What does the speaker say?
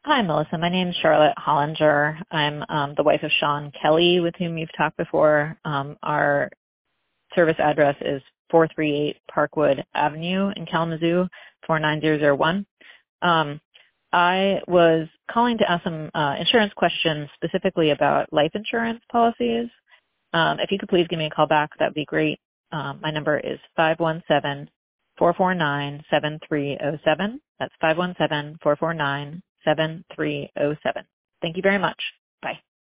Hi, Melissa. My name is Charlotte Hollinger. I'm the wife of Sean Kelly, with whom you've talked before. Our service address is 438 Parkwood Avenue in Kalamazoo, 49001. I was calling to ask some insurance questions specifically about life insurance policies. If you could please give me a call back, that would be great. My number is 517-449-7307. That's 517-449-7307. Thank you very much. Bye.